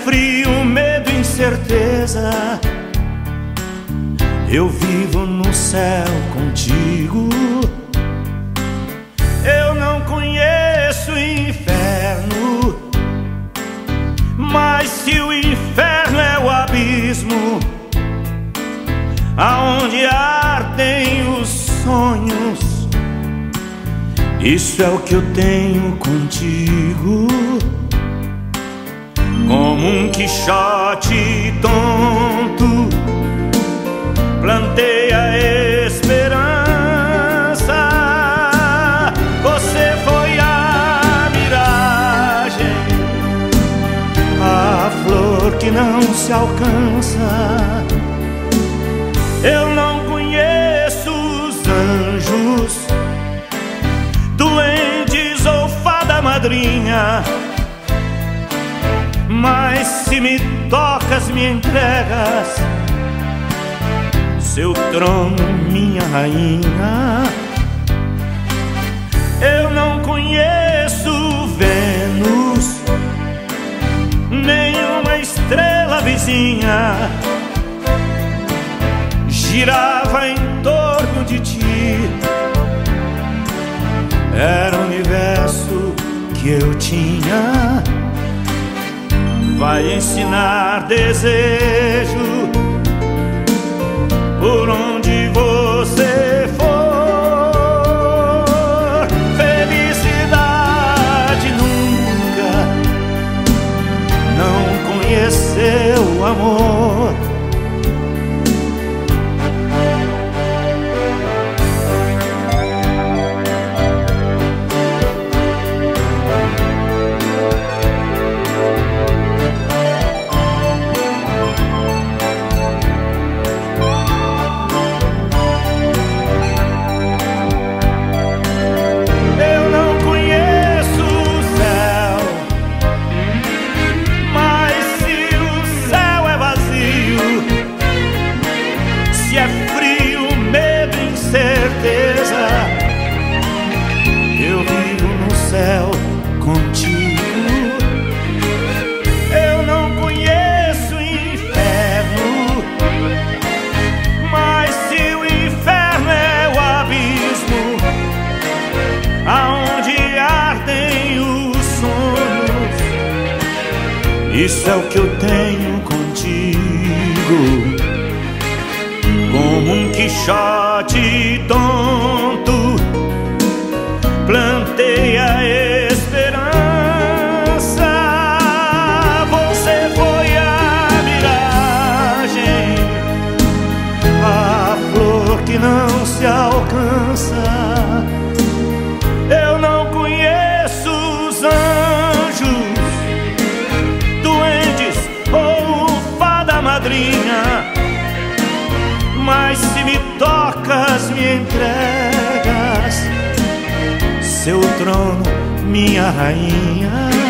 frio, medo, incerteza, eu vivo no céu contigo. Eu não conheço o inferno, mas se o inferno é o abismo aonde ardem os sonhos, isso é o que eu tenho contigo. Como um Quixote tonto, plantei a esperança. Você foi a miragem, a flor que não se alcança. Eu não conheço os anjos, duendes ou fada madrinha, mas se me tocas, me entregas seu trono, minha rainha. Eu não conheço Vênus, nenhuma estrela vizinha girava em torno de ti. Era o universo que eu tinha. Vai ensinar desejo por onde você for. Felicidade nunca não conheceu o amor. Eu vivo no céu contigo. Eu não conheço o inferno, mas se o inferno é o abismo aonde ardem os sonhos, isso é o que eu tenho contigo. Como um Quixote tonto, plantei a esperança. Você foi a miragem, a flor que não se alcança. Eu não conheço os anjos, duendes ou fada madrinha, mas se me tocas, me entregas seu trono, minha rainha.